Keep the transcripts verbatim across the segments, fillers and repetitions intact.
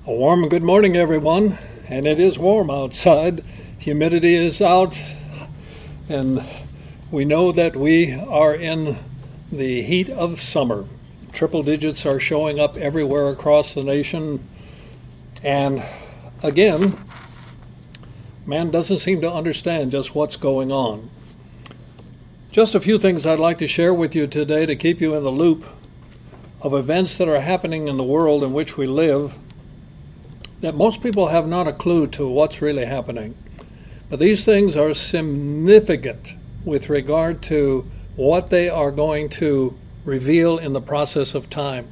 A warm good morning, everyone. And it is warm outside. Humidity is out. And we know that we are in the heat of summer. Triple digits are showing up everywhere across the nation. And again, man doesn't seem to understand just what's going on. Just a few things I'd like to share with you today to keep you in the loop of events that are happening in the world in which we live, that most people have not a clue to what's really happening. But these things are significant with regard to what they are going to reveal in the process of time.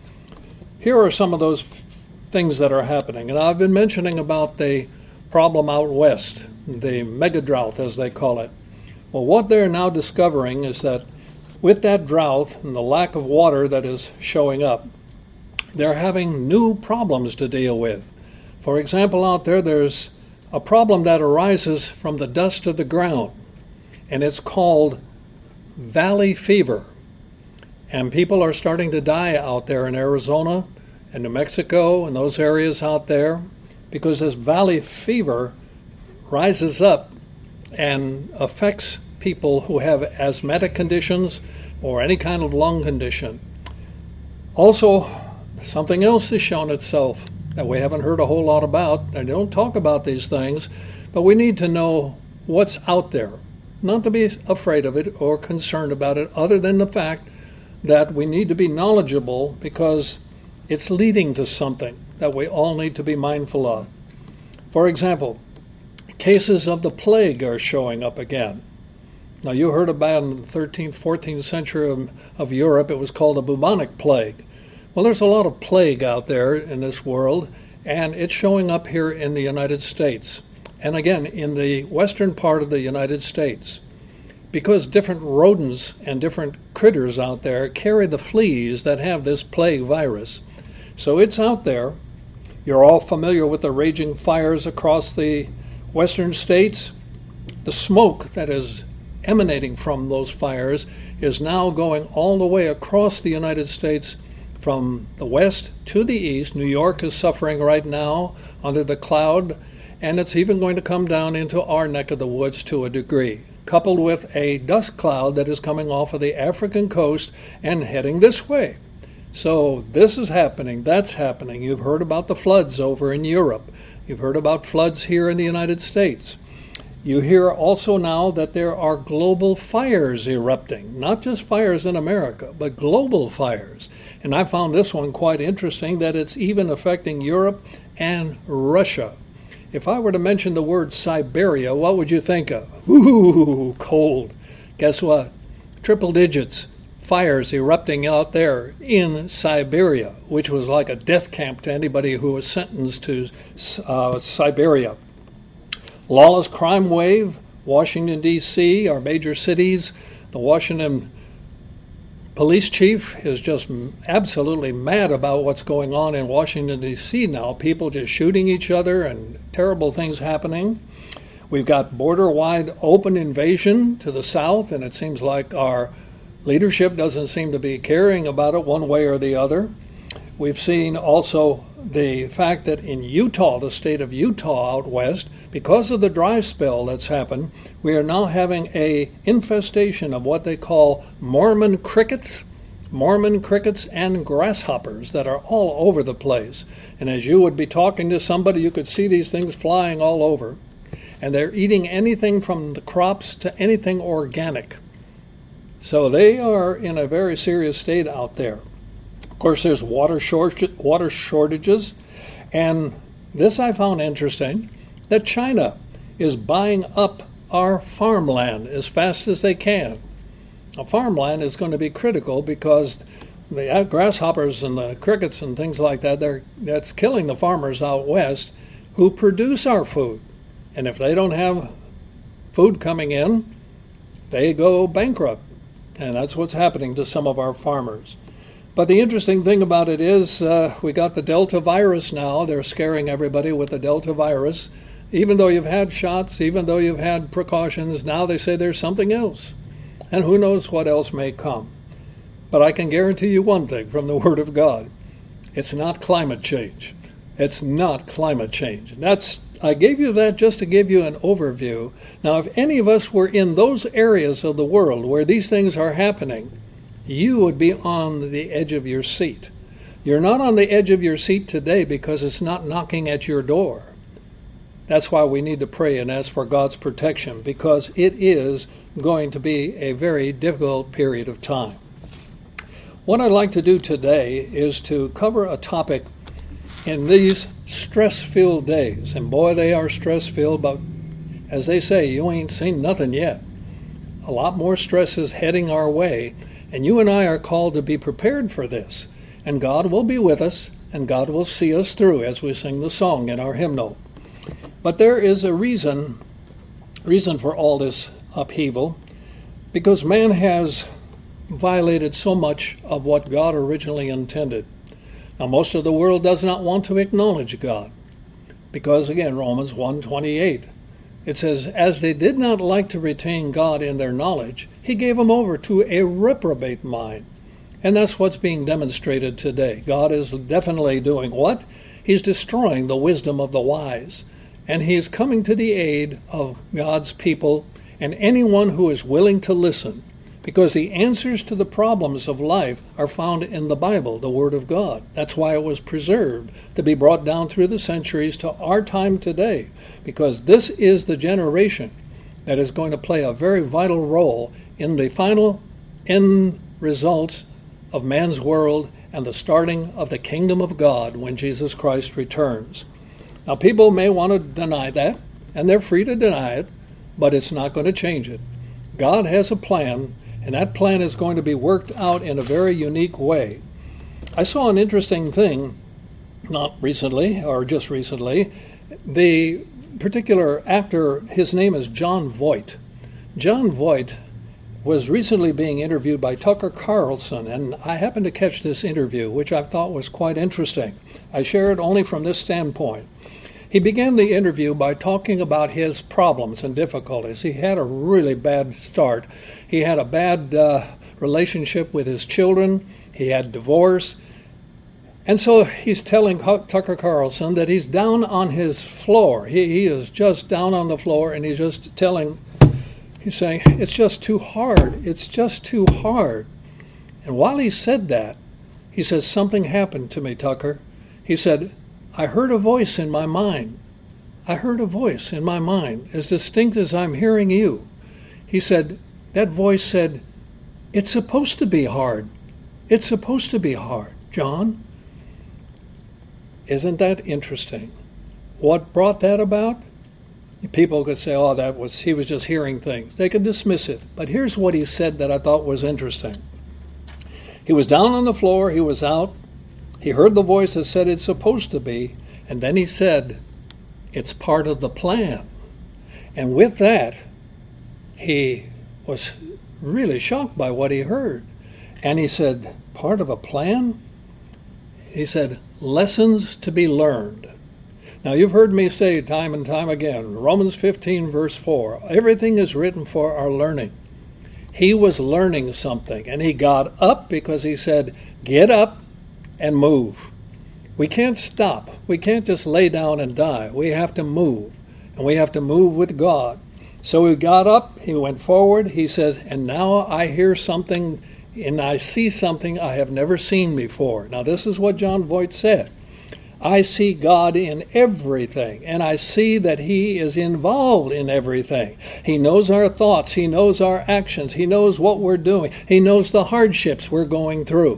Here are some of those f- things that are happening. And I've been mentioning about the problem out west, the mega drought as they call it. Well, what they're now discovering is that with that drought and the lack of water that is showing up, they're having new problems to deal with. For example, out there, there's a problem that arises from the dust of the ground, and it's called valley fever. And people are starting to die out there in Arizona and New Mexico and those areas out there because this valley fever rises up and affects people who have asthmatic conditions or any kind of lung condition. Also, something else has shown itself that we haven't heard a whole lot about. They don't talk about these things, but we need to know what's out there, not to be afraid of it or concerned about it, other than the fact that we need to be knowledgeable because it's leading to something that we all need to be mindful of. For example, cases of the plague are showing up again. Now, you heard about in the thirteenth, fourteenth century of, of Europe, it was called the bubonic plague. Well, there's a lot of plague out there in this world, and it's showing up here in the United States. And again, in the western part of the United States. Because different rodents and different critters out there carry the fleas that have this plague virus. So it's out there. You're all familiar with the raging fires across the western states. The smoke that is emanating from those fires is now going all the way across the United States from the west to the east. New York is suffering right now under the cloud, and it's even going to come down into our neck of the woods to a degree, coupled with a dust cloud that is coming off of the African coast and heading this way. So this is happening, that's happening. You've heard about the floods over in Europe. You've heard about floods here in the United States. You hear also now that there are global fires erupting, not just fires in America, but global fires. And I found this one quite interesting, that it's even affecting Europe and Russia. If I were to mention the word Siberia, what would you think of? Ooh, cold. Guess what? Triple digits. Fires erupting out there in Siberia, which was like a death camp to anybody who was sentenced to uh, Siberia. Lawless crime wave, Washington, D C, our major cities. The Washington police chief is just absolutely mad about what's going on in Washington, D C now. People just shooting each other and terrible things happening. We've got border-wide open invasion to the south, and it seems like our leadership doesn't seem to be caring about it one way or the other. We've seen also the fact that in Utah, the state of Utah out west, because of the dry spell that's happened, we are now having a infestation of what they call Mormon crickets, Mormon crickets and grasshoppers that are all over the place. And as you would be talking to somebody, you could see these things flying all over. And they're eating anything from the crops to anything organic. So they are in a very serious state out there. Of course, there's water short- water shortages, and this I found interesting, that China is buying up our farmland as fast as they can. Now, farmland is going to be critical because the grasshoppers and the crickets and things like that, they're, that's killing the farmers out west who produce our food. And if they don't have food coming in, they go bankrupt. And that's what's happening to some of our farmers. But the interesting thing about it is uh, we got the Delta virus now. They're scaring everybody with the Delta virus. Even though you've had shots, even though you've had precautions, now they say there's something else. And who knows what else may come. But I can guarantee you one thing from the Word of God. It's not climate change. It's not climate change. That's I gave you that just to give you an overview. Now, if any of us were in those areas of the world where these things are happening, you would be on the edge of your seat. You're not on the edge of your seat today because it's not knocking at your door. That's why we need to pray and ask for God's protection, because it is going to be a very difficult period of time. What I'd like to do today is to cover a topic in these stress-filled days. And boy, they are stress-filled, but as they say, you ain't seen nothing yet. A lot more stress is heading our way, and you and I are called to be prepared for this. And God will be with us, and God will see us through as we sing the song in our hymnal. But there is a reason, reason for all this upheaval, because man has violated so much of what God originally intended. Now, most of the world does not want to acknowledge God, because again, Romans one twenty-eight, it says, as they did not like to retain God in their knowledge, he gave them over to a reprobate mind. And that's what's being demonstrated today. God is definitely doing what? He's destroying the wisdom of the wise. And he is coming to the aid of God's people and anyone who is willing to listen, because the answers to the problems of life are found in the Bible, the Word of God. That's why it was preserved, to be brought down through the centuries to our time today, because this is the generation that is going to play a very vital role in the final end results of man's world and the starting of the kingdom of God when Jesus Christ returns. Now, people may want to deny that, and they're free to deny it, but it's not going to change it. God has a plan, and that plan is going to be worked out in a very unique way. I saw an interesting thing, not recently, or just recently. The particular actor, his name is Jon Voight. Jon Voight was recently being interviewed by Tucker Carlson, and I happened to catch this interview, which I thought was quite interesting. I share it only from this standpoint. He began the interview by talking about his problems and difficulties. He had a really bad start. He had a bad uh, relationship with his children. He had divorce. And so he's telling Tucker Carlson that he's down on his floor. He, he is just down on the floor, and he's just telling, he's saying, it's just too hard. It's just too hard. And while he said that, he says, something happened to me, Tucker. He said, I heard a voice in my mind. I heard a voice in my mind, as distinct as I'm hearing you. He said, that voice said, it's supposed to be hard. It's supposed to be hard, John. Isn't that interesting? What brought that about? People could say, oh, that was, he was just hearing things. They could dismiss it. But here's what he said that I thought was interesting. He was down on the floor, he was out. He heard the voice that said it's supposed to be, and then he said, it's part of the plan. And with that, he was really shocked by what he heard. And he said, part of a plan? He said, lessons to be learned. Now, you've heard me say time and time again, Romans fifteen, verse four, everything is written for our learning. He was learning something, and he got up because he said, get up and move. We can't stop. We can't just lay down and die. We have to move, and we have to move with God. So he got up, he went forward, he said, and now I hear something, and I see something I have never seen before. Now, this is what Jon Voight said. I see God in everything, and I see that he is involved in everything. He knows our thoughts, he knows our actions, he knows what we're doing, he knows the hardships we're going through.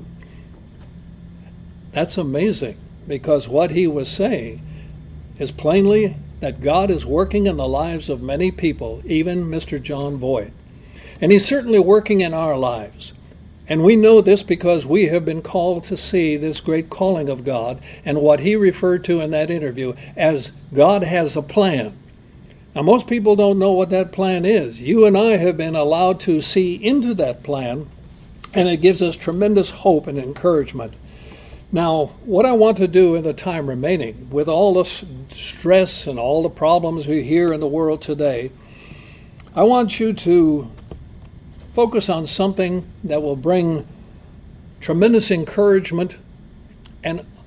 That's amazing, because what he was saying is plainly that God is working in the lives of many people, even Mister Jon Voight. And he's certainly working in our lives. And we know this because we have been called to see this great calling of God and what he referred to in that interview as God has a plan. Now, most people don't know what that plan is. You and I have been allowed to see into that plan, and it gives us tremendous hope and encouragement. Now, what I want to do in the time remaining, with all the stress and all the problems we hear in the world today, I want you to focus on something that will bring tremendous encouragement and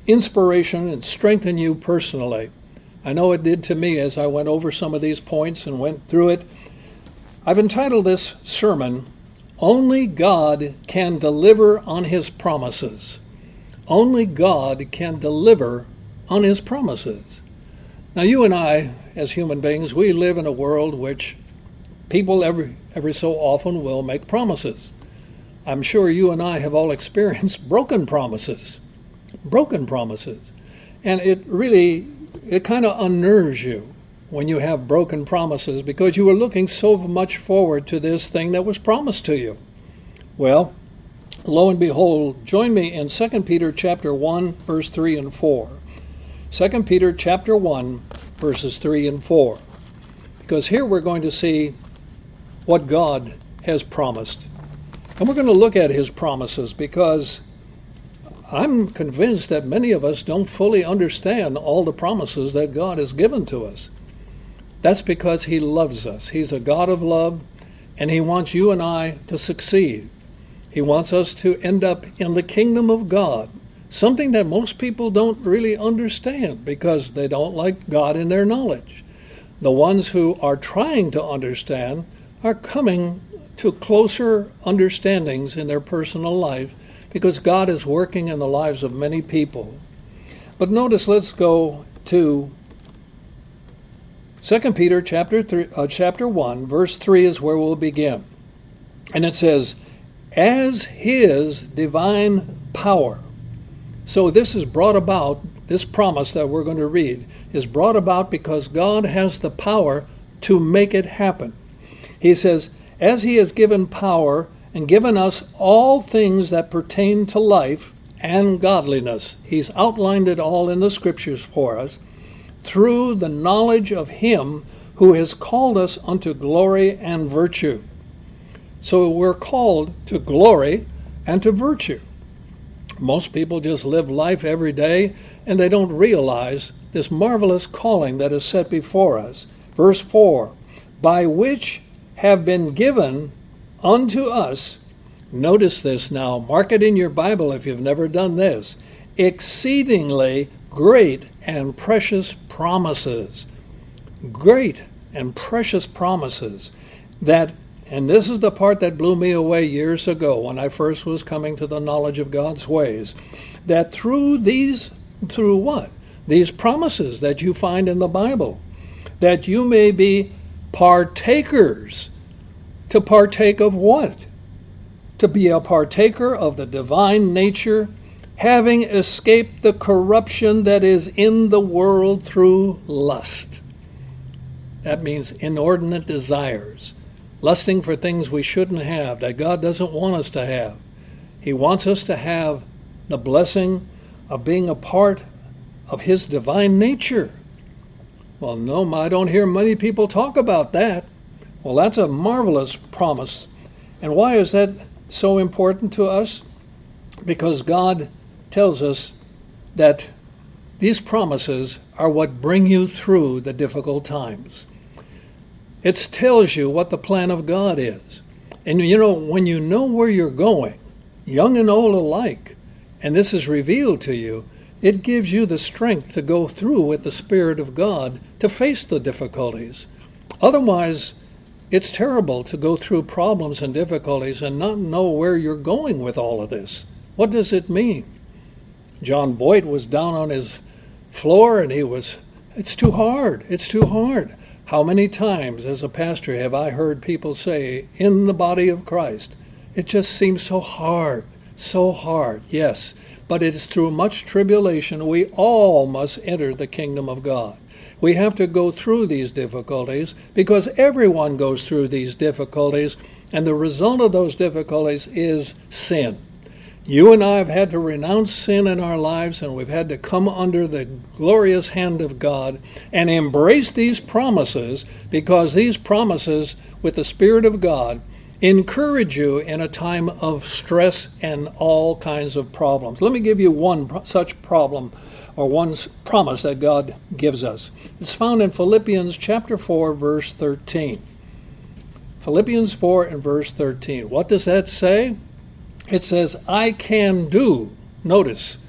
inspiration and strengthen you personally. I know it did to me as I went over some of these points and went through it. I've entitled this sermon, Only God Can Deliver on His Promises. Only God can deliver on His promises. Now you and I, as human beings, we live in a world which people every, every so often will make promises. I'm sure you and I have all experienced broken promises. Broken promises. And it really, it kind of unnerves you when you have broken promises because you were looking so much forward to this thing that was promised to you. Well, lo and behold, join me in Second Peter chapter one, verse three and four. Second Peter chapter one, verses three and four. Because here we're going to see what God has promised. And we're going to look at His promises because I'm convinced that many of us don't fully understand all the promises that God has given to us. That's because He loves us. He's a God of love, and He wants you and I to succeed. He wants us to end up in the kingdom of God, something that most people don't really understand because they don't like God in their knowledge. The ones who are trying to understand are coming to closer understandings in their personal life because God is working in the lives of many people. But notice, let's go to Second Peter chapter three, uh, chapter one, verse three is where we'll begin. And it says, as His divine power. So this is brought about, this promise that we're going to read is brought about because God has the power to make it happen. He says, as He has given power and given us all things that pertain to life and godliness. He's outlined it all in the scriptures for us. Through the knowledge of Him who has called us unto glory and virtue. So we're called to glory and to virtue. Most people just live life every day and they don't realize this marvelous calling that is set before us. Verse four, by which have been given unto us, notice this now, mark it in your Bible if you've never done this, exceedingly great and precious promises. Great and precious promises that, and this is the part that blew me away years ago when I first was coming to the knowledge of God's ways, that through these, through what? These promises that you find in the Bible, that you may be partakers. To partake of what? To be a partaker of the divine nature, having escaped the corruption that is in the world through lust. That means inordinate desires, lusting for things we shouldn't have, that God doesn't want us to have. He wants us to have the blessing of being a part of His divine nature. Well, no, I don't hear many people talk about that. Well, that's a marvelous promise. And why is that so important to us? Because God tells us that these promises are what bring you through the difficult times. It tells you what the plan of God is. And you know, when you know where you're going, young and old alike, and this is revealed to you, it gives you the strength to go through with the Spirit of God to face the difficulties. Otherwise, it's terrible to go through problems and difficulties and not know where you're going with all of this. What does it mean? John Voight was down on his floor and he was, it's too hard, it's too hard. How many times as a pastor have I heard people say in the body of Christ, it just seems so hard, so hard. Yes, but it is through much tribulation we all must enter the kingdom of God. We have to go through these difficulties because everyone goes through these difficulties, and the result of those difficulties is sin. You and I have had to renounce sin in our lives, and we've had to come under the glorious hand of God and embrace these promises, because these promises with the Spirit of God encourage you in a time of stress and all kinds of problems. Let me give you one such problem or one promise that God gives us. It's found in Philippians chapter four, verse thirteen. Philippians four and verse thirteen. What does that say? It says, I can do, notice,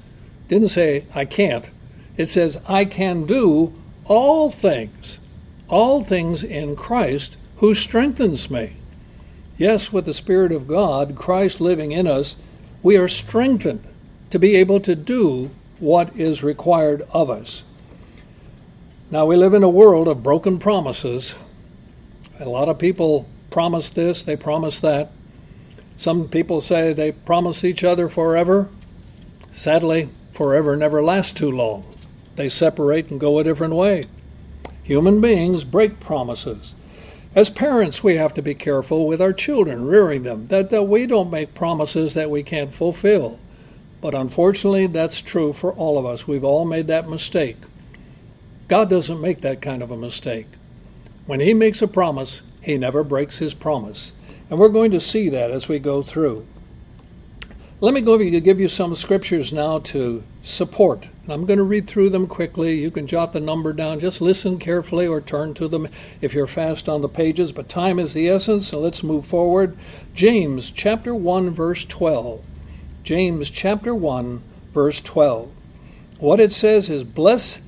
Didn't say I can't. It says I can do all things, all things in Christ who strengthens me. Yes, with the Spirit of God, Christ living in us, we are strengthened to be able to do what is required of us. Now, we live in a world of broken promises. A lot of people promise this, they promise that. Some people say they promise each other forever. Sadly, forever never lasts too long. They separate and go a different way. Human beings break promises. As parents, we have to be careful with our children, rearing them, that, that we don't make promises that we can't fulfill. But unfortunately, that's true for all of us. We've all made that mistake. God doesn't make that kind of a mistake. When he makes a promise, he never breaks his promise. And we're going to see that as we go through. Let me go give you some scriptures now to support. And I'm going to read through them quickly. You can jot the number down. Just listen carefully or turn to them if you're fast on the pages. But time is the essence, so let's move forward. James chapter one, verse twelve. James chapter one, verse twelve. What it says is, Blessed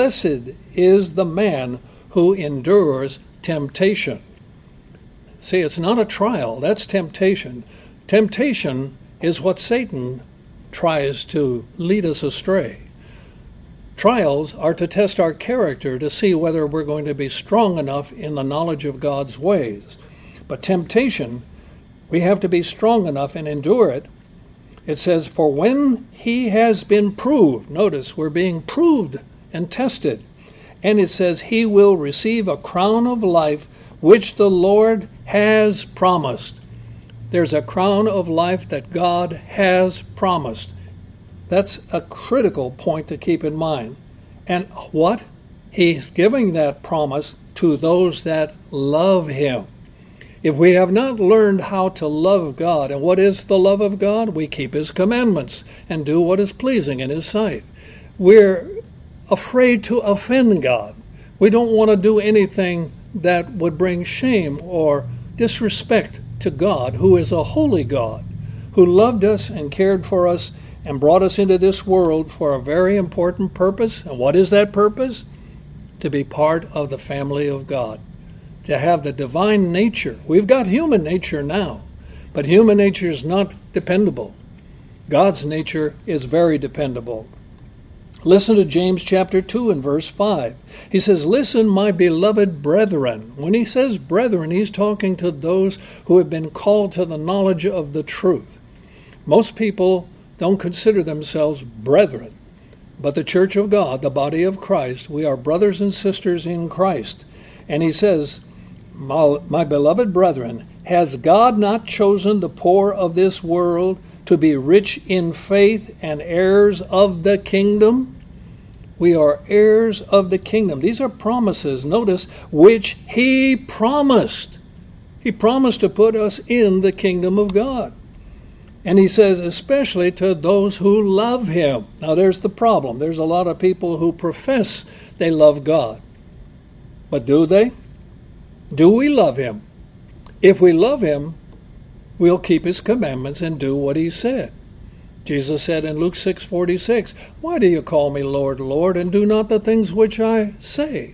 is the man who endures temptation. See, it's not a trial. That's temptation. Temptation is what Satan tries to lead us astray. Trials are to test our character to see whether we're going to be strong enough in the knowledge of God's ways. But temptation, we have to be strong enough and endure it. It says, for when he has been proved, notice we're being proved and tested, and it says he will receive a crown of life which the Lord has promised. There's a crown of life that God has promised. That's a critical point to keep in mind. And what? He's giving that promise to those that love him. If we have not learned how to love God, and what is the love of God? We keep his commandments and do what is pleasing in his sight. We're afraid to offend God. We don't want to do anything that would bring shame or disrespect to God, who is a holy God, who loved us and cared for us and brought us into this world for a very important purpose. And what is that purpose? To be part of the family of God, to have the divine nature. We've got human nature now, but human nature is not dependable. God's nature is very dependable. Listen to James chapter two and verse five. He says, listen, my beloved brethren. When he says brethren, he's talking to those who have been called to the knowledge of the truth. Most people don't consider themselves brethren, but the church of God, the body of Christ, we are brothers and sisters in Christ. And he says, my, my beloved brethren, has God not chosen the poor of this world to be rich in faith and heirs of the kingdom? We are heirs of the kingdom. These are promises, notice, which he promised. He promised to put us in the kingdom of God. And he says, especially to those who love him. Now there's the problem. There's a lot of people who profess they love God. But do they? Do we love him? If we love him, we'll keep his commandments and do what he said. Jesus said in Luke six forty-six, why do you call me Lord, Lord, and do not the things which I say?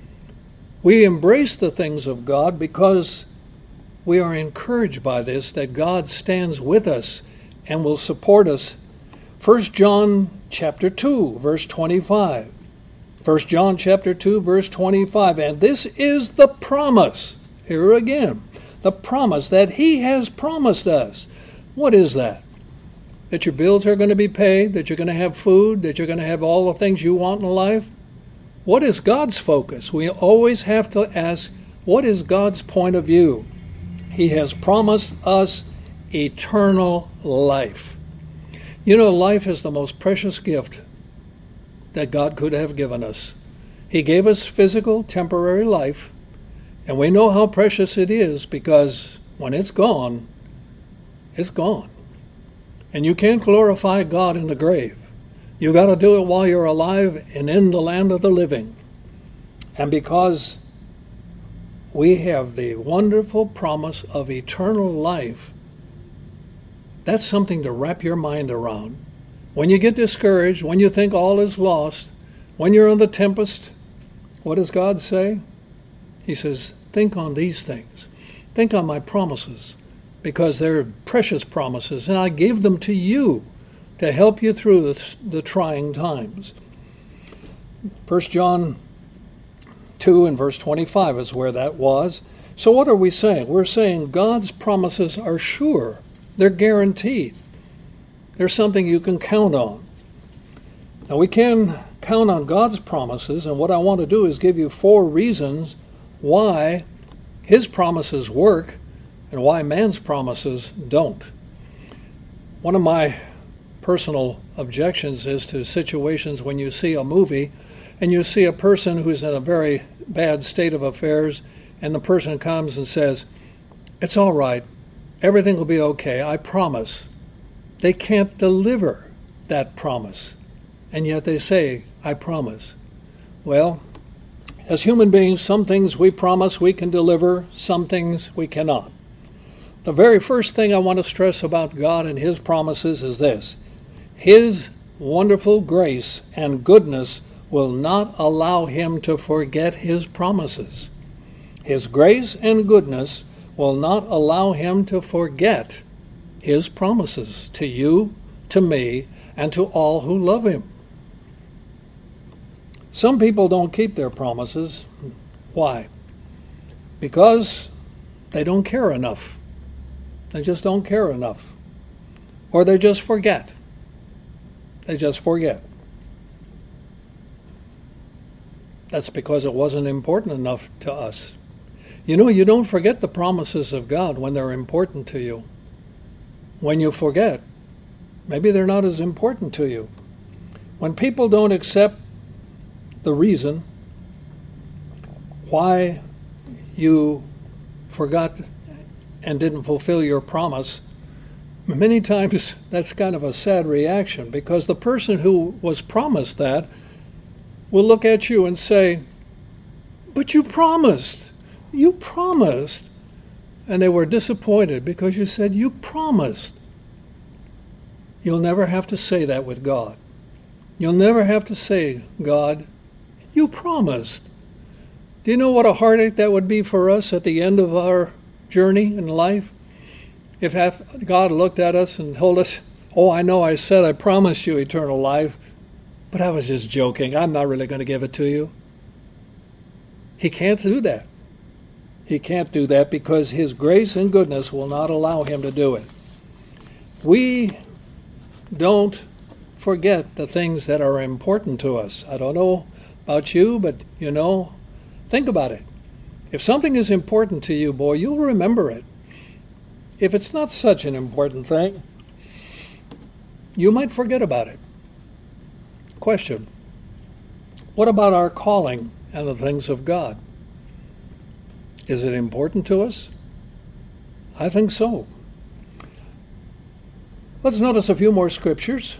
We embrace the things of God because we are encouraged by this, that God stands with us and will support us. First John chapter two, verse twenty-five. First John chapter two, verse twenty-five. And this is the promise, here again, the promise that he has promised us. What is that? That your bills are going to be paid, that you're going to have food, that you're going to have all the things you want in life? What is God's focus? We always have to ask, what is God's point of view? He has promised us eternal life. You know, life is the most precious gift that God could have given us. He gave us physical, temporary life, and we know how precious it is because when it's gone, it's gone. And you can't glorify God in the grave. You got to do it while you're alive and in the land of the living. And because we have the wonderful promise of eternal life, that's something to wrap your mind around. When you get discouraged, when you think all is lost, when you're in the tempest, what does God say? He says, think on these things. Think on my promises, because they're precious promises, and I gave them to you to help you through the, the trying times. First John two and verse twenty-five is where that was. So what are we saying? We're saying God's promises are sure. They're guaranteed. They're something you can count on. Now we can count on God's promises, and what I want to do is give you four reasons why His promises work and why man's promises don't. One of my personal objections is to situations when you see a movie and you see a person who's in a very bad state of affairs, and the person comes and says, it's all right, everything will be okay, I promise. They can't deliver that promise, and yet they say, I promise. Well, as human beings, some things we promise we can deliver, some things we cannot. The very first thing I want to stress about God and His promises is this: His wonderful grace and goodness will not allow Him to forget His promises. His grace and goodness will not allow Him to forget His promises to you, to me, and to all who love Him. Some people don't keep their promises. Why? Because they don't care enough. They just don't care enough. Or they just forget. They just forget. That's because it wasn't important enough to us. You know, you don't forget the promises of God when they're important to you. When you forget, maybe they're not as important to you. When people don't accept the reason why you forgot and didn't fulfill your promise, many times that's kind of a sad reaction, because the person who was promised that will look at you and say, but you promised, you promised. And they were disappointed because you said you promised. You'll never have to say that with God. You'll never have to say, God, you promised. Do you know what a heartache that would be for us at the end of our journey in life? If God looked at us and told us, oh, I know I said I promised you eternal life, but I was just joking. I'm not really going to give it to you. He can't do that. He can't do that because His grace and goodness will not allow Him to do it. We don't forget the things that are important to us. I don't know about you, but you know, think about it. If something is important to you, boy, you'll remember it. If it's not such an important thing, you might forget about it. Question: what about our calling and the things of God? Is it important to us? I think so. Let's notice a few more scriptures.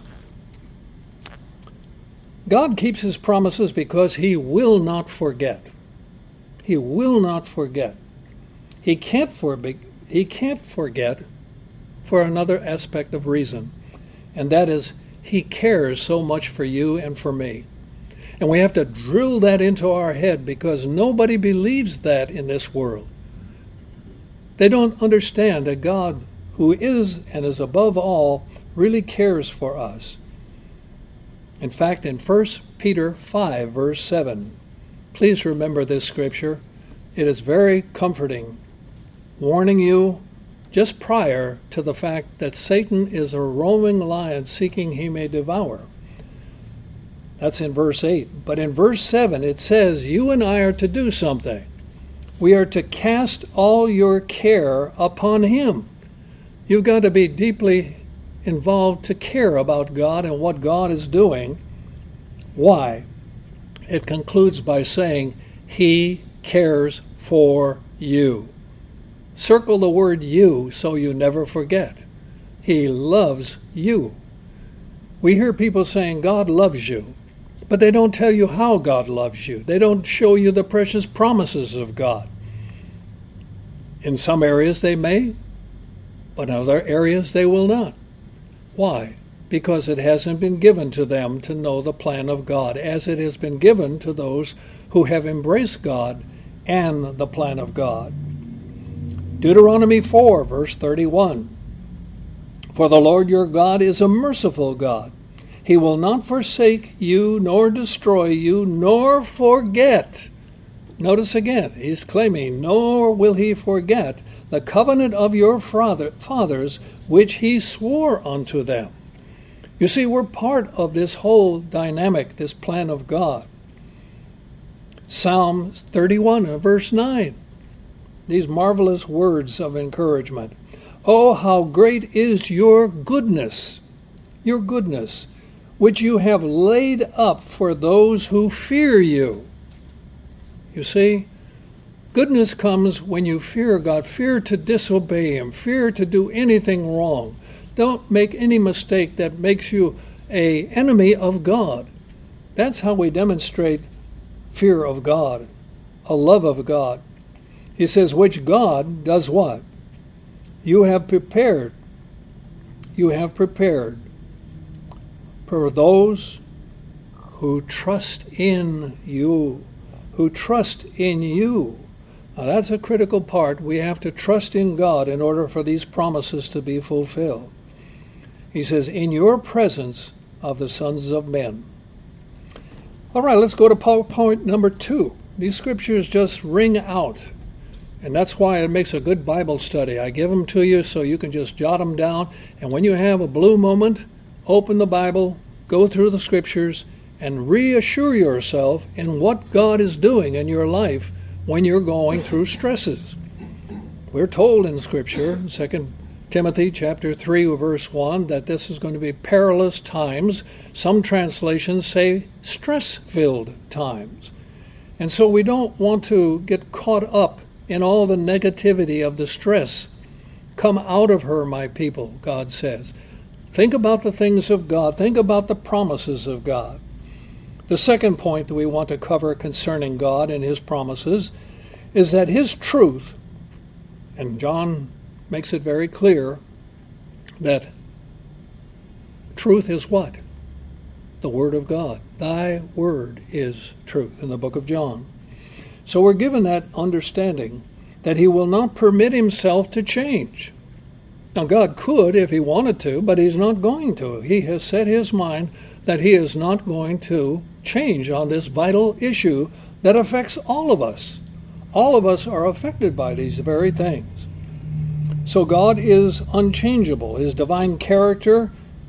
God keeps His promises because He will not forget. He will not forget. He can't forbe- He can't forget for another aspect of reason, and that is He cares so much for you and for me. And we have to drill that into our head because nobody believes that in this world. They don't understand that God, who is and is above all, really cares for us. In fact, in First Peter five, verse seven, please remember this scripture. It is very comforting, warning you just prior to the fact that Satan is a roaming lion seeking he may devour. That's in verse eight. But in verse seven, it says, you and I are to do something. We are to cast all your care upon Him. You've got to be deeply involved to care about God and what God is doing. Why? It concludes by saying, He cares for you. Circle the word you so you never forget. He loves you. We hear people saying God loves you, but they don't tell you how God loves you. They don't show you the precious promises of God. In some areas they may, but in other areas they will not. Why? because it hasn't been given to them to know the plan of God, as it has been given to those who have embraced God and the plan of God. Deuteronomy four, verse thirty-one. For the Lord your God is a merciful God. He will not forsake you, nor destroy you, nor forget. Notice again, he's claiming, nor will he forget the covenant of your father, fathers, which he swore unto them. You see, we're part of this whole dynamic, this plan of God. Psalm thirty-one, verse nine. These marvelous words of encouragement. Oh, how great is your goodness, your goodness, which you have laid up for those who fear you. You see, goodness comes when you fear God, fear to disobey Him, fear to do anything wrong. Don't make any mistake that makes you an enemy of God. That's how we demonstrate fear of God, a love of God. He says, which God does what? You have prepared. You have prepared for those who trust in you. Who trust in you. Now that's a critical part. We have to trust in God in order for these promises to be fulfilled. He says, in your presence of the sons of men. All right, let's go to point number two. These scriptures just ring out. And that's why it makes a good Bible study. I give them to you so you can just jot them down. And when you have a blue moment, open the Bible, go through the scriptures, and reassure yourself in what God is doing in your life when you're going through stresses. We're told in Scripture, Second Timothy chapter three, verse one, that this is going to be perilous times. Some translations say stress-filled times. And so we don't want to get caught up in all the negativity of the stress. Come out of her, my people, God says. Think about the things of God. Think about the promises of God. The second point that we want to cover concerning God and His promises is that His truth, and John makes it very clear that truth is what? The Word of God. Thy Word is truth in the book of John. So we're given that understanding that He will not permit Himself to change. Now God could if He wanted to, but He's not going to. He has set His mind that He is not going to change on this vital issue that affects all of us. All of us are affected by these very things. So God is unchangeable. His divine character,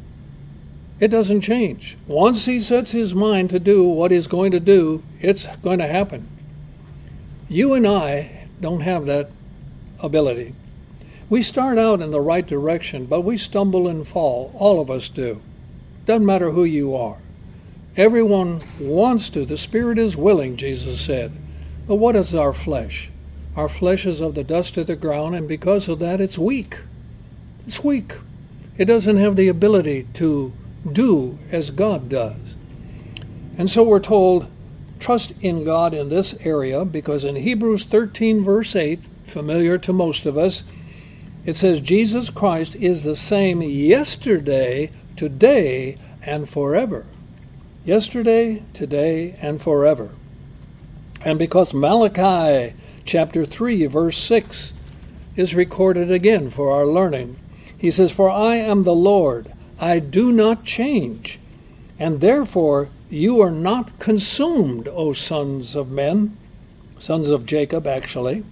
it doesn't change. Once He sets His mind to do what He's going to do, it's going to happen. You and I don't have that ability. We start out in the right direction, but we stumble and fall. All of us do. Doesn't matter who you are. Everyone wants to. The spirit is willing, Jesus said. But what is our flesh? Our flesh is of the dust of the ground, and because of that, it's weak. It's weak. It doesn't have the ability to do as God does. And so we're told, trust in God in this area, because in Hebrews thirteen, verse eight, familiar to most of us, it says, Jesus Christ is the same yesterday, today, and forever. Yesterday, today, and forever. And because Malachi chapter three, verse six is recorded again for our learning, he says, for I am the Lord, I do not change, and therefore you are not consumed, O sons of men, sons of Jacob, actually.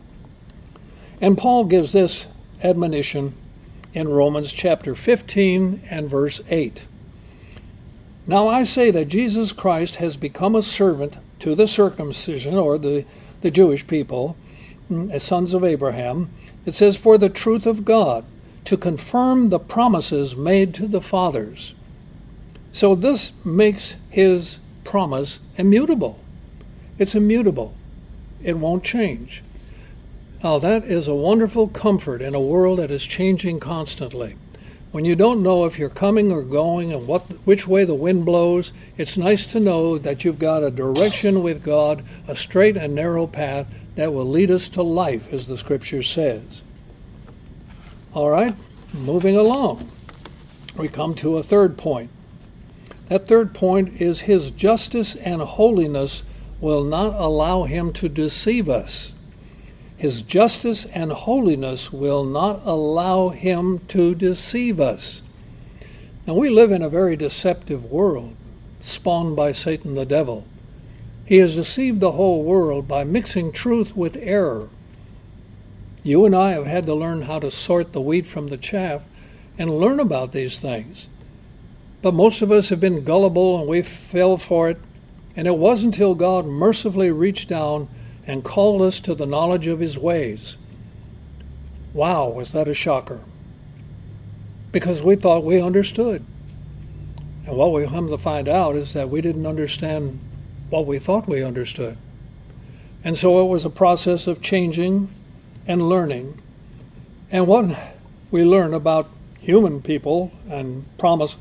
And Paul gives this admonition in Romans chapter fifteen and verse eight. Now I say that Jesus Christ has become a servant to the circumcision, or the, the Jewish people, as sons of Abraham. It says, for the truth of God, to confirm the promises made to the fathers. So this makes His promise immutable. It's immutable. It won't change. Now that is a wonderful comfort in a world that is changing constantly. When you don't know if you're coming or going and what, which way the wind blows, it's nice to know that you've got a direction with God, a straight and narrow path that will lead us to life, as the Scripture says. All right, moving along. we come to a third point. That third point is his justice and holiness will not allow him to deceive us. His justice and holiness will not allow him to deceive us. Now, we live in a very deceptive world, spawned by Satan the devil. He has deceived the whole world by mixing truth with error. You and I have had to learn how to sort the wheat from the chaff and learn about these things. But most of us have been gullible and we fell for it. And it wasn't until God mercifully reached down and called us to the knowledge of his ways. Wow, was that a shocker. Because we thought we understood. And what we come to find out is that we didn't understand what we thought we understood. And so it was a process of changing and learning. And what we learn about human people and promises.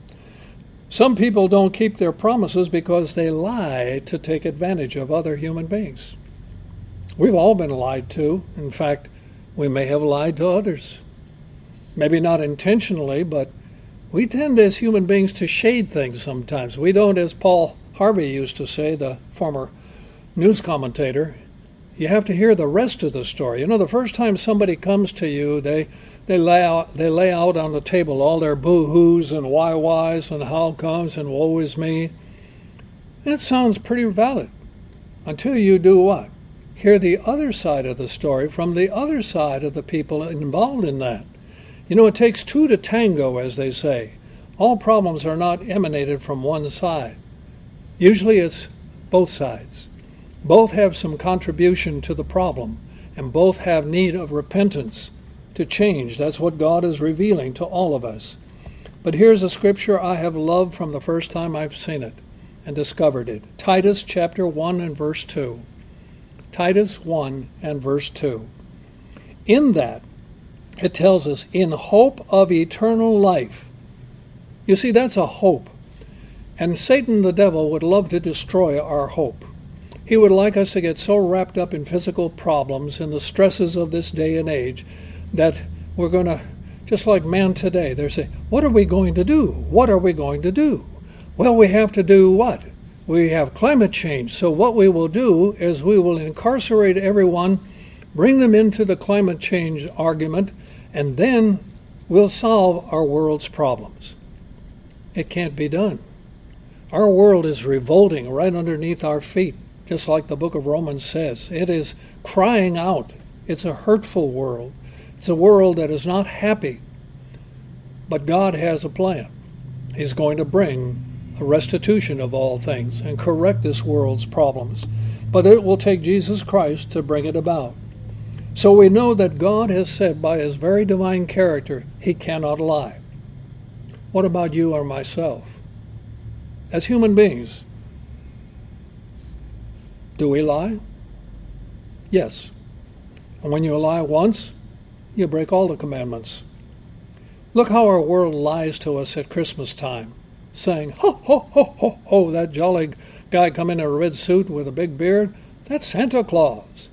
Some people don't keep their promises because they lie to take advantage of other human beings. We've all been lied to. In fact, we may have lied to others. Maybe not intentionally, but we tend as human beings to shade things sometimes. We don't, as Paul Harvey used to say, the former news commentator, you have to hear the rest of the story. You know, the first time somebody comes to you, they they lay out, they lay out on the table all their boo-hoos and why-whys and how comes and woe is me. That sounds pretty valid until you do what? Hear the other side of the story from the other side of the people involved in that. You know, it takes two to tango, as they say. All problems are not emanated from one side. Usually it's both sides. Both have some contribution to the problem, and both have need of repentance to change. That's what God is revealing to all of us. But here's a scripture I have loved from the first time I've seen it and discovered it. Titus chapter one and verse two. Titus one and verse two. In that, it tells us, in hope of eternal life. You see, that's a hope. And Satan the devil would love to destroy our hope. He would like us to get so wrapped up in physical problems and the stresses of this day and age that we're going to, just like man today, they're saying, what are we going to do? What are we going to do? Well, we have to do what? We have climate change. So what we will do is we will incarcerate everyone, bring them into the climate change argument, and then we'll solve our world's problems. It can't be done. Our world is revolting right underneath our feet, just like the book of Romans says. It is crying out. It's a hurtful world. It's a world that is not happy. But God has a plan. He's going to bring a restitution of all things and correct this world's problems. But it will take Jesus Christ to bring it about. So we know that God has said by his very divine character, he cannot lie. What about you or myself? As human beings, do we lie? Yes. And when you lie once, you break all the commandments. Look how our world lies to us at Christmas time, saying, ho, ho, ho, ho, ho, that jolly guy come in a red suit with a big beard, that's Santa Claus.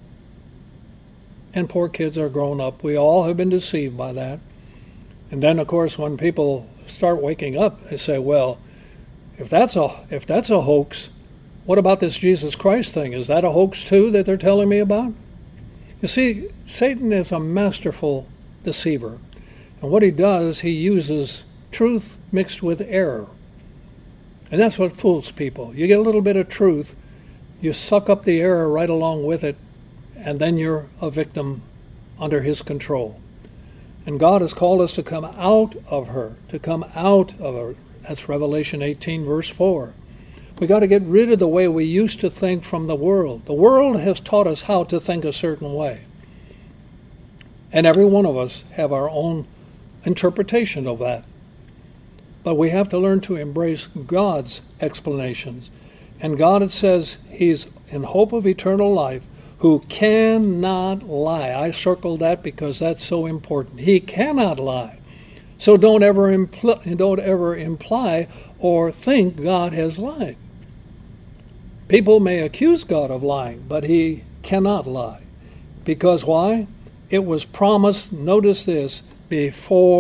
And poor kids are grown up. We all have been deceived by that. And then, of course, when people start waking up, they say, well, if that's a if that's a hoax, what about this Jesus Christ thing? Is that a hoax too that they're telling me about? You see, Satan is a masterful deceiver. And what he does, he uses truth mixed with error. And that's what fools people. You get a little bit of truth, you suck up the error right along with it, and then you're a victim under his control. And God has called us to come out of her, to come out of her. That's Revelation eighteen, verse four. We got to get rid of the way we used to think from the world. The world has taught us how to think a certain way. And every one of us have our own interpretation of that. But we have to learn to embrace God's explanations. And God, it says, he's in hope of eternal life, who cannot lie. I circled that because that's so important. He cannot lie. So don't ever impl- don't ever imply or think God has lied. People may accuse God of lying, but he cannot lie. Because why? It was promised, notice this, before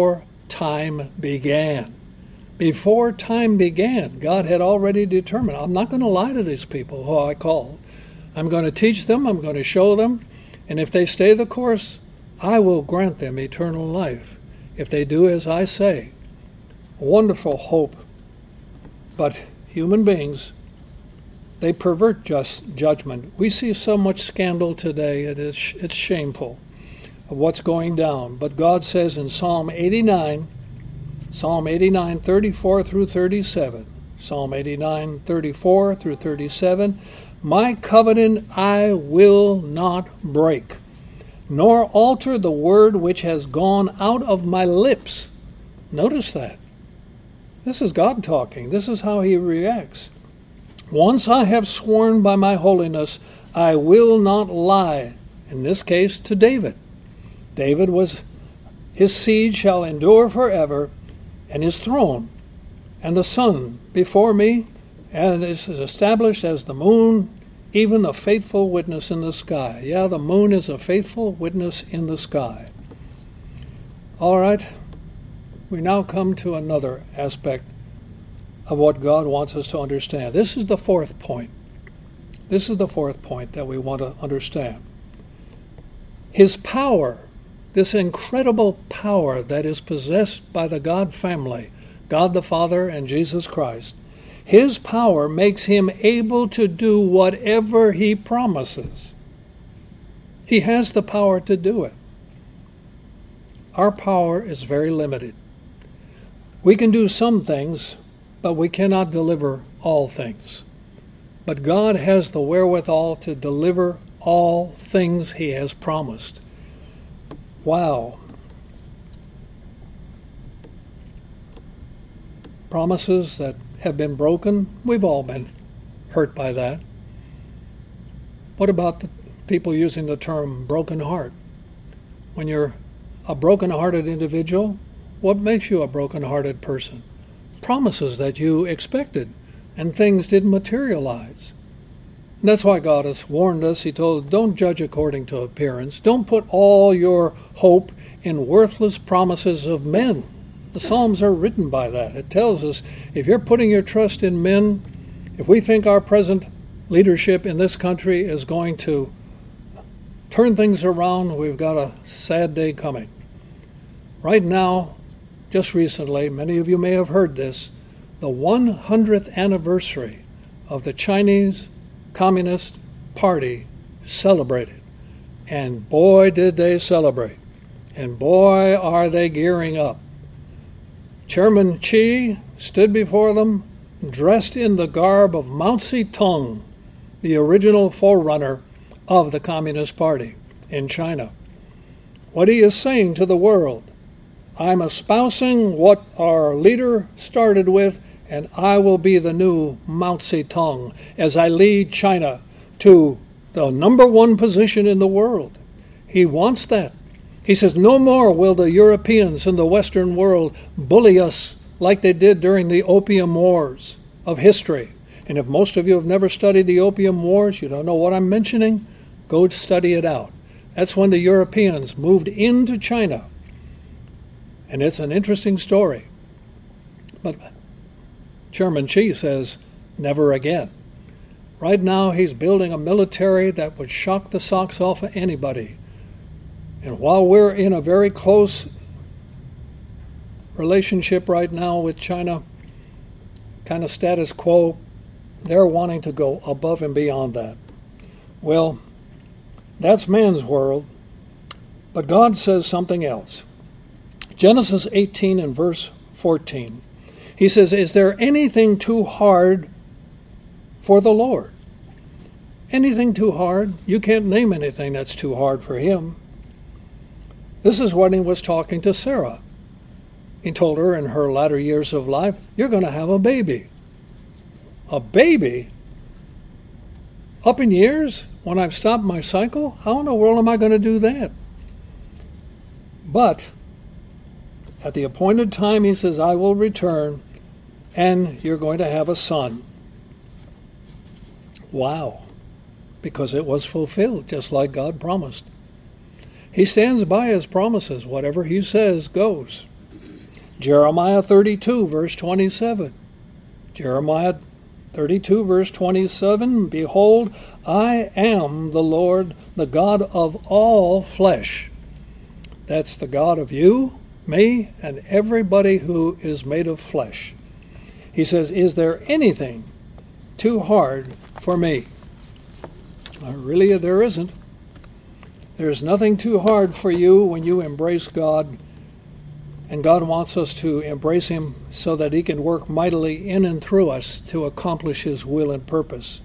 time began. Before time began, God had already determined, I'm not going to lie to these people who I called. I'm going to teach them, I'm going to show them, and if they stay the course, I will grant them eternal life. If they do as I say. Wonderful hope. But human beings, they pervert just judgment. We see so much scandal today, it is it's shameful of what's going down. But God says in Psalm eighty-nine, Psalm eighty-nine, thirty-four through thirty-seven, Psalm eighty-nine, thirty-four through thirty-seven, my covenant I will not break, nor alter the word which has gone out of my lips. Notice that. This is God talking. This is how he reacts. Once I have sworn by my holiness, I will not lie. In this case, to David. David was, his seed shall endure forever, and his throne, and the sun before me, and is established as the moon, even a faithful witness in the sky. Yeah, the moon is a faithful witness in the sky. All right, we now come to another aspect of what God wants us to understand. This is the fourth point. This is the fourth point that we want to understand. His power, this incredible power that is possessed by the God family, God the Father and Jesus Christ, his power makes him able to do whatever he promises. He has the power to do it. Our power is very limited. We can do some things, but we cannot deliver all things. But God has the wherewithal to deliver all things he has promised. Wow. Promises that have been broken, we've all been hurt by that. What about the people using the term broken heart? When you're a broken-hearted individual, what makes you a broken-hearted person? Promises that you expected and things didn't materialize. And that's why God has warned us. He told, don't judge according to appearance. Don't put all your hope in worthless promises of men. The Psalms are written by that. It tells us if you're putting your trust in men, if we think our present leadership in this country is going to turn things around, we've got a sad day coming. Right now, just recently, many of you may have heard this, the one hundredth anniversary of the Chinese Communist Party celebrated. And boy, did they celebrate. And boy, are they gearing up. Chairman Xi stood before them dressed in the garb of Mao Zedong, the original forerunner of the Communist Party in China. What he is saying to the world, I'm espousing what our leader started with, and I will be the new Mao Zedong as I lead China to the number one position in the world. He wants that. He says, no more will the Europeans in the Western world bully us like they did during the Opium Wars of history. And if most of you have never studied the Opium Wars, you don't know what I'm mentioning, go study it out. That's when the Europeans moved into China. And it's an interesting story. But Chairman Xi says, never again. Right now, he's building a military that would shock the socks off of anybody. And while we're in a very close relationship right now with China, kind of status quo, they're wanting to go above and beyond that. Well, that's man's world, but God says something else. Genesis eighteen and verse fourteen. He says, is there anything too hard for the Lord? Anything too hard? You can't name anything that's too hard for him. This is when he was talking to Sarah. He told her in her latter years of life, you're going to have a baby. A baby? Up in years? When I've stopped my cycle? How in the world am I going to do that? But at the appointed time, he says, I will return, and you're going to have a son. Wow. Because it was fulfilled, just like God promised. He stands by his promises. Whatever he says goes. Jeremiah thirty-two, verse twenty-seven. Jeremiah thirty-two, verse twenty-seven, behold, I am the Lord, the God of all flesh. That's the God of you, me, and everybody who is made of flesh. He says, is there anything too hard for me? Uh, really, there isn't. There's nothing too hard for you when you embrace God, and God wants us to embrace Him so that He can work mightily in and through us to accomplish His will and purpose.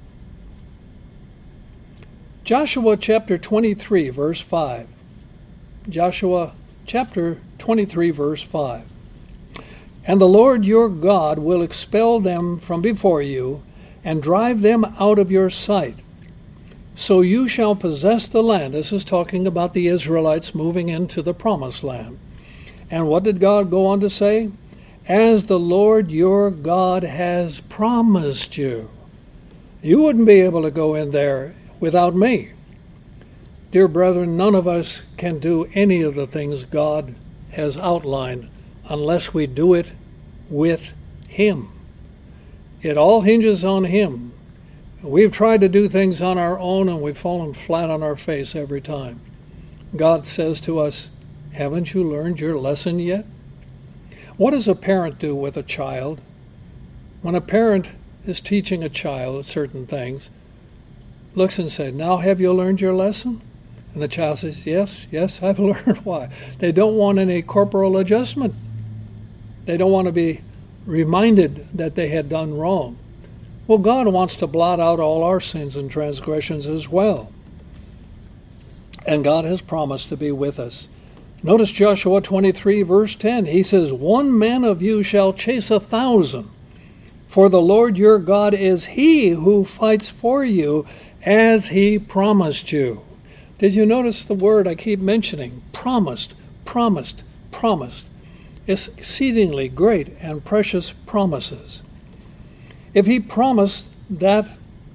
Joshua chapter twenty-three, verse five. Joshua chapter twenty-three, verse five. And the Lord your God will expel them from before you, and drive them out of your sight. So you shall possess the land. This is talking about the Israelites moving into the promised land. And what did God go on to say? As the Lord your God has promised you. You wouldn't be able to go in there without me. Dear brethren, none of us can do any of the things God has outlined unless we do it with Him. It all hinges on Him. We've tried to do things on our own and we've fallen flat on our face every time. God says to us, haven't you learned your lesson yet? What does a parent do with a child? When a parent is teaching a child certain things, looks and says, now have you learned your lesson? And the child says, yes, yes, I've learned. Why? They don't want any corporal adjustment. They don't want to be reminded that they had done wrong. Well, God wants to blot out all our sins and transgressions as well. And God has promised to be with us. Notice Joshua twenty-three, verse ten. He says, one man of you shall chase a thousand, for the Lord your God is He who fights for you, as He promised you. Did you notice the word I keep mentioning? Promised, promised, promised. Exceedingly great and precious promises. If He promised that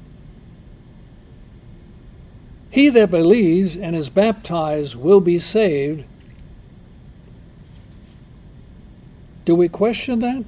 he that believes and is baptized will be saved, do we question that?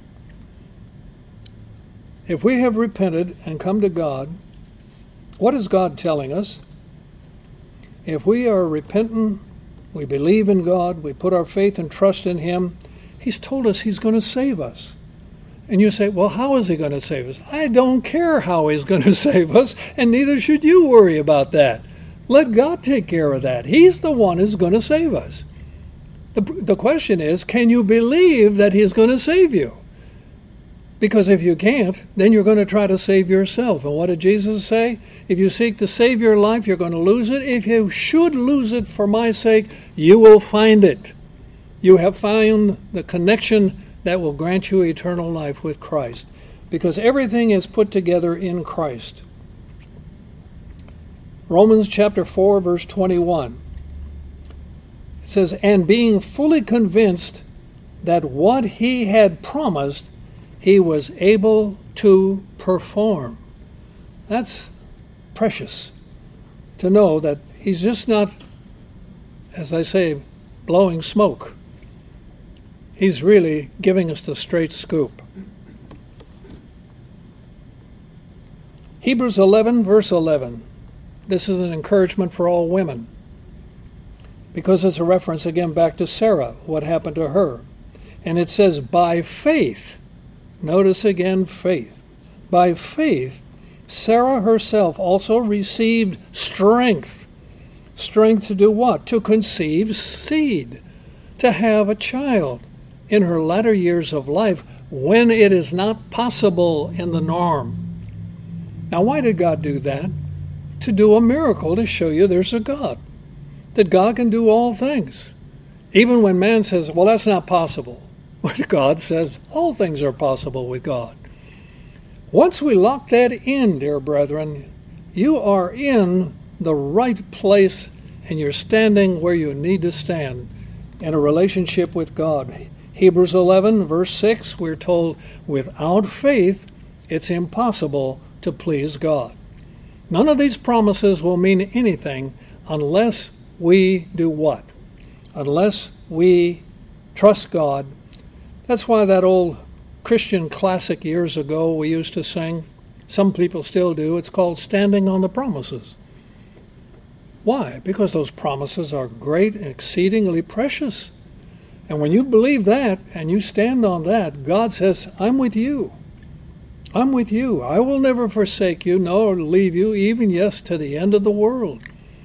If we have repented and come to God, what is God telling us? If we are repentant, we believe in God, we put our faith and trust in Him, He's told us He's going to save us. And you say, well, how is He going to save us? I don't care how He's going to save us, and neither should you worry about that. Let God take care of that. He's the one who's going to save us. The, the question is, can you believe that He's going to save you? Because if you can't, then you're going to try to save yourself. And what did Jesus say? If you seek to save your life, you're going to lose it. If you should lose it for my sake, you will find it. You have found the connection that will grant you eternal life with Christ, because everything is put together in Christ. Romans chapter four, verse twenty-one. It says, and being fully convinced that what He had promised, He was able to perform. That's precious to know that He's just not, as I say, blowing smoke. He's really giving us the straight scoop. Hebrews eleven, verse eleven. This is an encouragement for all women, because it's a reference again back to Sarah, what happened to her. And it says, by faith, notice again faith. By faith, Sarah herself also received strength. Strength to do what? To conceive seed, to have a child in her latter years of life when it is not possible in the norm. Now, why did God do that? To do a miracle, to show you there's a God, that God can do all things. Even when man says, well, that's not possible, with God says all things are possible with God. Once we lock that in, dear brethren, you are in the right place and you're standing where you need to stand in a relationship with God. Hebrews eleven, verse six, we're told, without faith, it's impossible to please God. None of these promises will mean anything unless we do what? Unless we trust God That's why that old Christian classic years ago we used to sing, some people still do, it's called Standing on the Promises. Why? Because those promises are great and exceedingly precious. And when you believe that and you stand on that, God says, I'm with you. I'm with you. I will never forsake you, nor leave you, even yes, to the end of the world.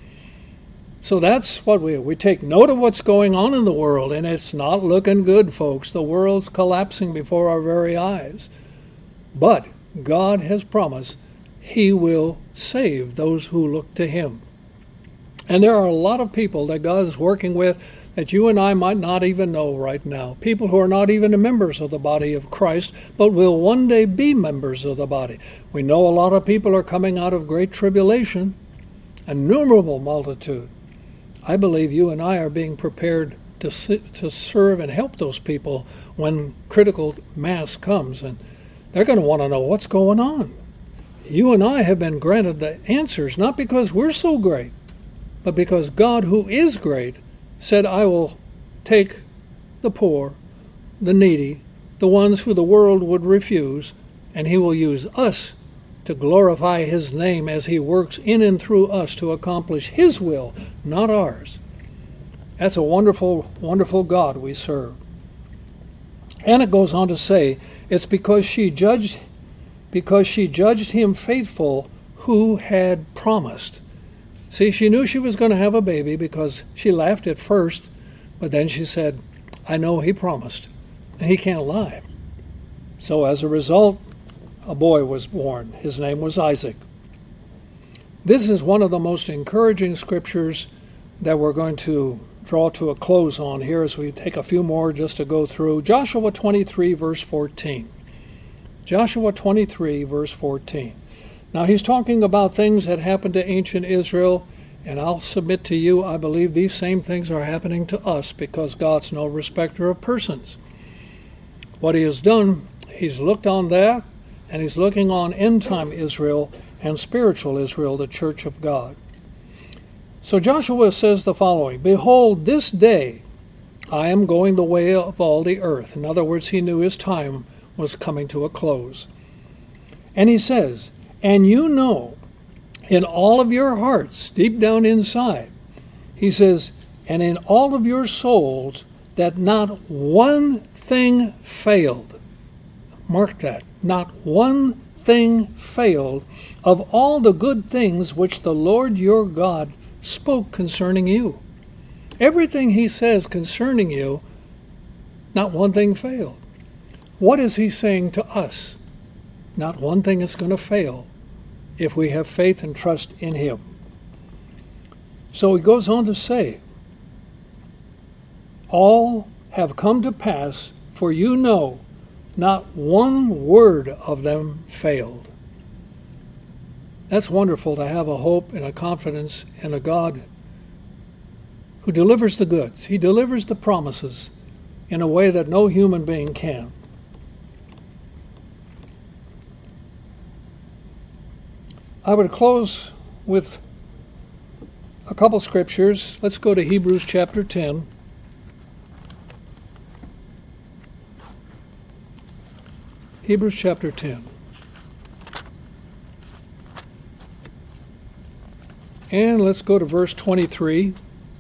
So that's what we we take note of what's going on in the world, and it's not looking good, folks. The world's collapsing before our very eyes. But God has promised He will save those who look to Him. And there are a lot of people that God is working with that you and I might not even know right now. People who are not even members of the body of Christ, but will one day be members of the body. We know a lot of people are coming out of great tribulation, an innumerable multitude. I believe you and I are being prepared to to serve and help those people when critical mass comes, and they're going to want to know what's going on. You and I have been granted the answers, not because we're so great, but because God, who is great, said, I will take the poor, the needy, the ones who the world would refuse, and He will use us to glorify His name as He works in and through us to accomplish His will, not ours. That's a wonderful, wonderful God we serve. And it goes on to say, it's because she judged, because she judged Him faithful who had promised. See, she knew she was going to have a baby because she laughed at first, but then she said, I know He promised, and He can't lie. So as a result, a boy was born. His name was Isaac. This is one of the most encouraging scriptures that we're going to draw to a close on here as we take a few more just to go through. Joshua twenty-three, verse fourteen. Joshua twenty-three, verse fourteen. Now he's talking about things that happened to ancient Israel, and I'll submit to you, I believe these same things are happening to us because God's no respecter of persons. What He has done, He's looked on that, and He's looking on end-time Israel and spiritual Israel, the church of God. So Joshua says the following, Behold, this day I am going the way of all the earth. In other words, he knew his time was coming to a close. And he says, And you know in all of your hearts, deep down inside, he says, and in all of your souls, that not one thing failed. Mark that. Not one thing failed of all the good things which the Lord your God spoke concerning you. Everything He says concerning you, not one thing failed. What is He saying to us? Not one thing is going to fail if we have faith and trust in Him. So He goes on to say, all have come to pass, for you know not one word of them failed. That's wonderful to have a hope and a confidence in a God who delivers the goods. He delivers the promises in a way that no human being can. I would close with a couple scriptures. Let's go to Hebrews chapter ten. Hebrews chapter ten. And let's go to verse twenty-three.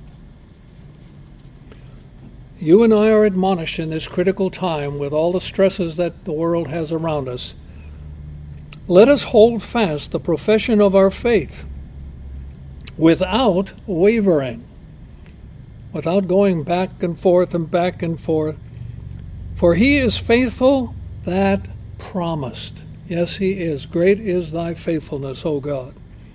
You and I are admonished in this critical time with all the stresses that the world has around us. Let us hold fast the profession of our faith without wavering, without going back and forth and back and forth. For He is faithful that promised. Yes, He is. Great is thy faithfulness, O God.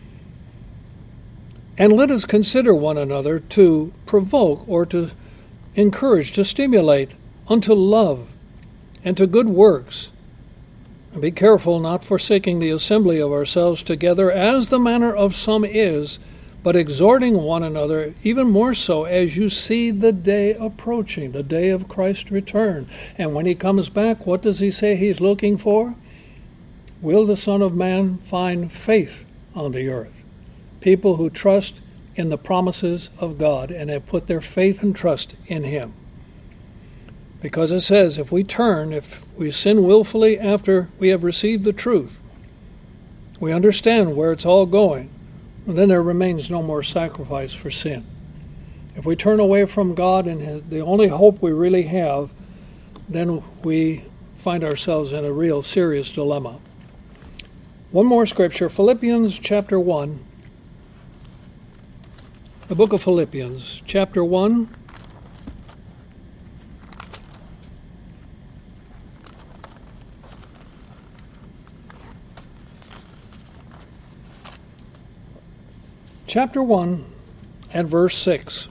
And let us consider one another to provoke or to encourage, to stimulate unto love and to good works. And be careful, not forsaking the assembly of ourselves together, as the manner of some is, but exhorting one another, even more so as you see the day approaching, the day of Christ's return. And when He comes back, what does He say He's looking for? Will the Son of Man find faith on the earth? People who trust in the promises of God and have put their faith and trust in Him. Because it says if we turn, if we sin willfully after we have received the truth, we understand where it's all going, then there remains no more sacrifice for sin. If we turn away from God and his, the only hope we really have, then we find ourselves in a real serious dilemma. One more scripture, Philippians chapter one. The book of Philippians, chapter one. Chapter one and verse six.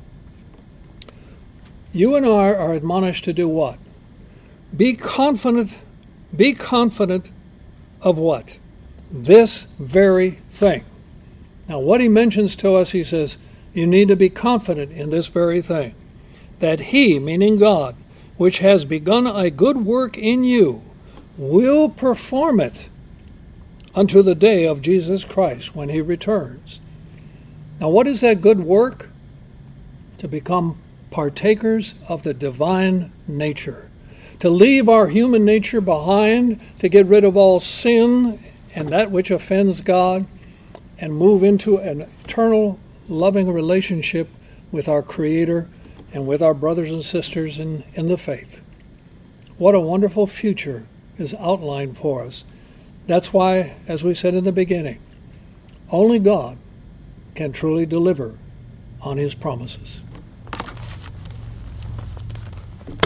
You and I are admonished to do what? Be confident, be confident of what? This very thing. Now what he mentions to us, he says, you need to be confident in this very thing, that he, meaning God, which has begun a good work in you, will perform it unto the day of Jesus Christ when he returns. Now what is that good work? To become partakers of the divine nature, to leave our human nature behind, to get rid of all sin and that which offends God, and move into an eternal, loving relationship with our Creator and with our brothers and sisters in, in the faith. What a wonderful future is outlined for us. That's why, as we said in the beginning, only God can truly deliver on his promises.